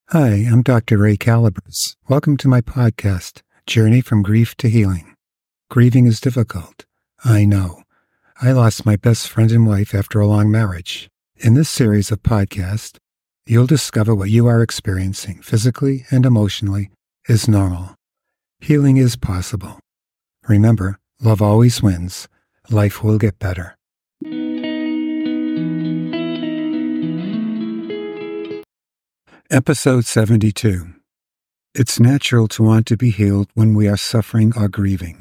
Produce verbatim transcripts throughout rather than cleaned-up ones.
Hi, I'm Doctor Ray Calabres. Welcome to my podcast, Journey from Grief to Healing. Grieving is difficult. I know. I lost my best friend and wife after a long marriage. In this series of podcasts, you'll discover what you are experiencing physically and emotionally is normal. Healing is possible. Remember, love always wins. Life will get better. Episode seventy-two. It's natural to want to be healed when we are suffering or grieving.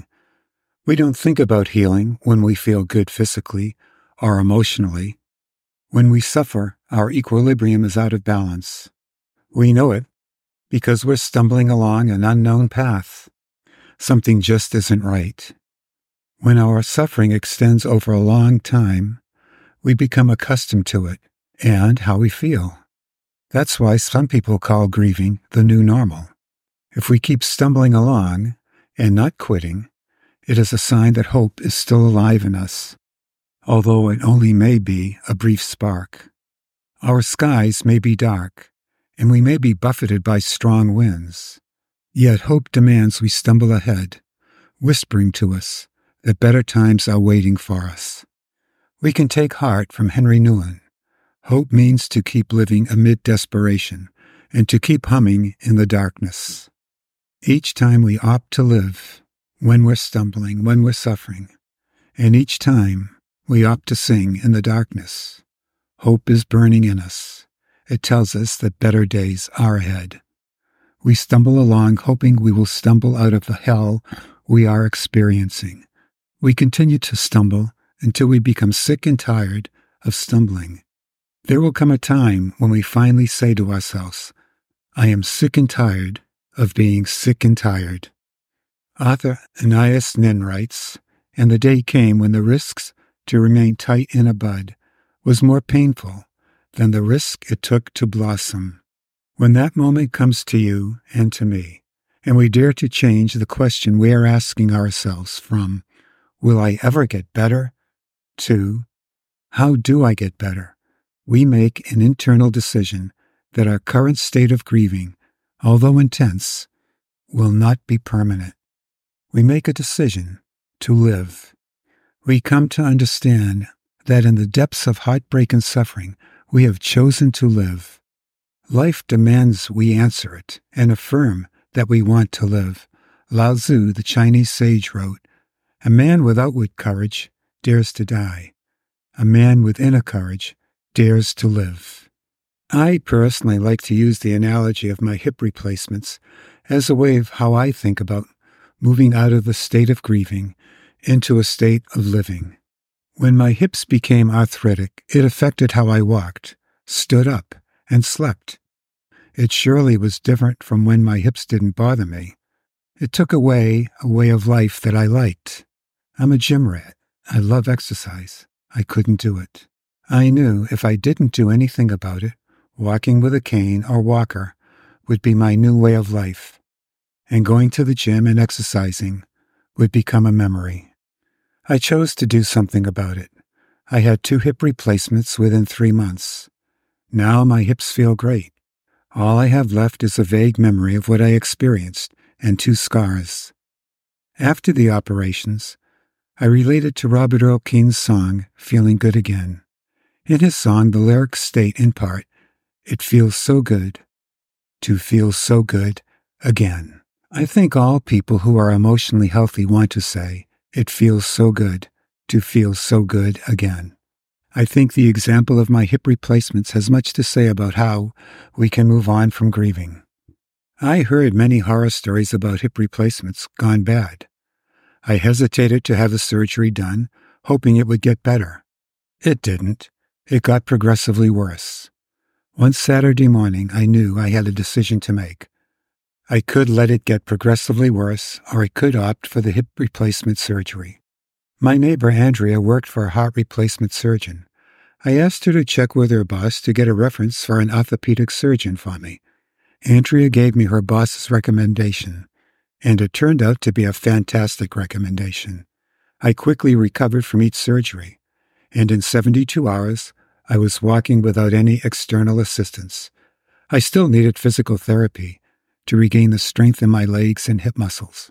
We don't think about healing when we feel good physically or emotionally. When we suffer, our equilibrium is out of balance. We know it because we're stumbling along an unknown path. Something just isn't right. When our suffering extends over a long time, we become accustomed to it and how we feel. That's why some people call grieving the new normal. If we keep stumbling along and not quitting, it is a sign that hope is still alive in us, although it only may be a brief spark. Our skies may be dark, and we may be buffeted by strong winds. Yet hope demands we stumble ahead, whispering to us that better times are waiting for us. We can take heart from Henry Nouwen. Hope means to keep living amid desperation and to keep humming in the darkness. Each time we opt to live, when we're stumbling, when we're suffering, and each time we opt to sing in the darkness, hope is burning in us. It tells us that better days are ahead. We stumble along hoping we will stumble out of the hell we are experiencing. We continue to stumble until we become sick and tired of stumbling. There will come a time when we finally say to ourselves, I am sick and tired of being sick and tired. Author Anais Nin writes, and the day came when the risks to remain tight in a bud was more painful than the risk it took to blossom. When that moment comes to you and to me, and we dare to change the question we are asking ourselves from, will I ever get better, to, how do I get better? We make an internal decision that our current state of grieving, although intense, will not be permanent. We make a decision to live. We come to understand that in the depths of heartbreak and suffering, we have chosen to live. Life demands we answer it and affirm that we want to live. Lao Tzu, the Chinese sage, wrote, "A man with outward courage dares to die. A man with inner courage dares to live." I personally like to use the analogy of my hip replacements as a way of how I think about moving out of the state of grieving into a state of living. When my hips became arthritic, it affected how I walked, stood up, and slept. It surely was different from when my hips didn't bother me. It took away a way of life that I liked. I'm a gym rat. I love exercise. I couldn't do it. I knew if I didn't do anything about it, walking with a cane or walker would be my new way of life, and going to the gym and exercising would become a memory. I chose to do something about it. I had two hip replacements within three months. Now my hips feel great. All I have left is a vague memory of what I experienced and two scars. After the operations, I related to Robert Earl Keen's song, Feeling Good Again. In his song, the lyrics state in part, "It feels so good to feel so good again." I think all people who are emotionally healthy want to say, "It feels so good to feel so good again." I think the example of my hip replacements has much to say about how we can move on from grieving. I heard many horror stories about hip replacements gone bad. I hesitated to have the surgery done, hoping it would get better. It didn't. It got progressively worse. One Saturday morning, I knew I had a decision to make. I could let it get progressively worse, or I could opt for the hip replacement surgery. My neighbor Andrea worked for a heart replacement surgeon. I asked her to check with her boss to get a reference for an orthopedic surgeon for me. Andrea gave me her boss's recommendation, and it turned out to be a fantastic recommendation. I quickly recovered from each surgery, and in seventy-two hours, I was walking without any external assistance. I still needed physical therapy to regain the strength in my legs and hip muscles.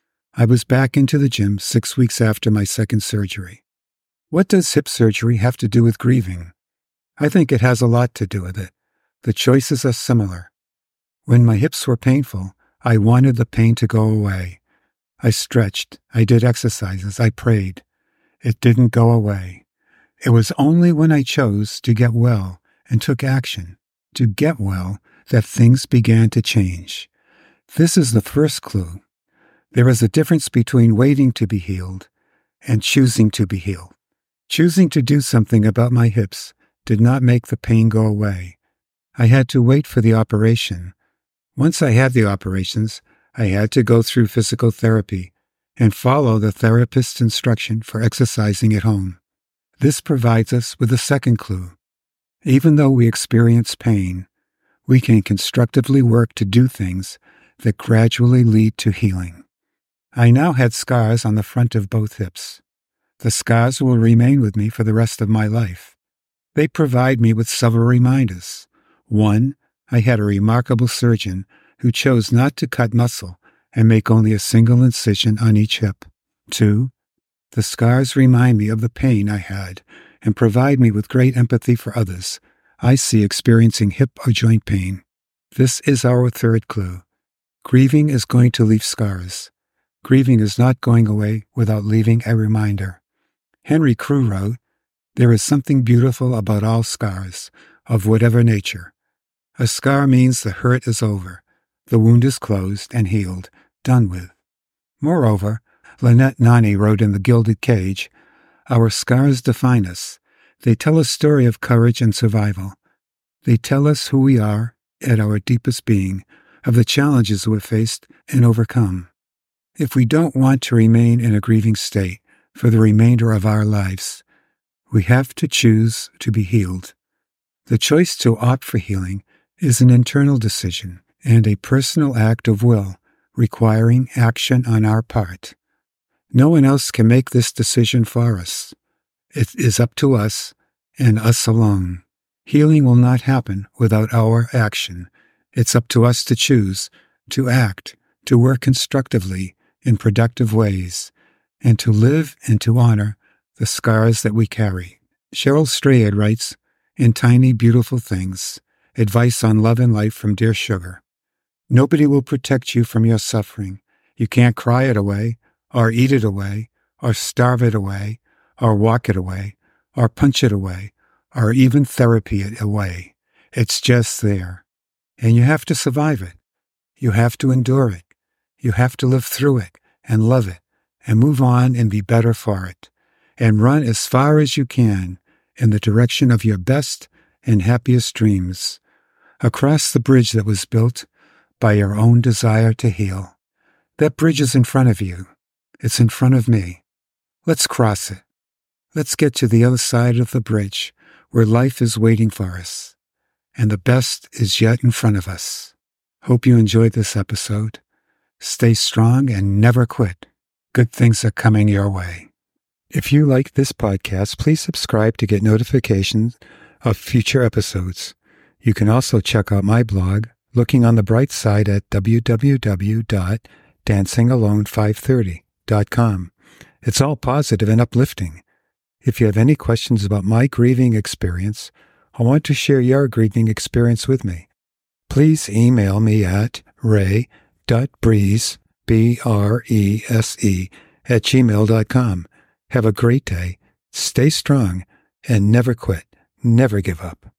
I was back into the gym six weeks after my second surgery. What does hip surgery have to do with grieving? I think it has a lot to do with it. The choices are similar. When my hips were painful, I wanted the pain to go away. I stretched, I did exercises, I prayed. It didn't go away. It was only when I chose to get well and took action to get well that things began to change. This is the first clue. There is a difference between waiting to be healed and choosing to be healed. Choosing to do something about my hips did not make the pain go away. I had to wait for the operation. Once I had the operations, I had to go through physical therapy and follow the therapist's instruction for exercising at home. This provides us with a second clue. Even though we experience pain, we can constructively work to do things that gradually lead to healing. I now had scars on the front of both hips. The scars will remain with me for the rest of my life. They provide me with several reminders. One, I had a remarkable surgeon who chose not to cut muscle and make only a single incision on each hip. Two, the scars remind me of the pain I had and provide me with great empathy for others I see experiencing hip or joint pain. This is our third clue. Grieving is going to leave scars. Grieving is not going away without leaving a reminder. Henry Crew wrote, "There is something beautiful about all scars, of whatever nature. A scar means the hurt is over, the wound is closed and healed, done with." Moreover, Lynette Nani wrote in The Gilded Cage, "Our scars define us. They tell a story of courage and survival. They tell us who we are at our deepest being, of the challenges we've faced and overcome. If we don't want to remain in a grieving state for the remainder of our lives, we have to choose to be healed. The choice to opt for healing is an internal decision and a personal act of will requiring action on our part. No one else can make this decision for us. It is up to us and us alone. Healing will not happen without our action. It's up to us to choose, to act, to work constructively in productive ways, and to live and to honor the scars that we carry. Cheryl Strayed writes, in Tiny Beautiful Things, advice on love and life from Dear Sugar. Nobody will protect you from your suffering. You can't cry it away, or eat it away, or starve it away, or walk it away, or punch it away, or even therapy it away. It's just there. And you have to survive it. You have to endure it. You have to live through it and love it and move on and be better for it. And run as far as you can in the direction of your best and happiest dreams, across the bridge that was built by your own desire to heal. That bridge is in front of you. It's in front of me. Let's cross it. Let's get to the other side of the bridge where life is waiting for us, and the best is yet in front of us. Hope you enjoyed this episode. Stay strong and never quit. Good things are coming your way. If you like this podcast, please subscribe to get notifications of future episodes. You can also check out my blog, Looking on the Bright Side, at w w w dot dancing alone five thirty dot com. It's all positive and uplifting. If you have any questions about my grieving experience, or want to share your grieving experience with me, please email me at ray dot breeze, B R E S E, at gmail dot com. Have a great day, stay strong, and never quit, never give up.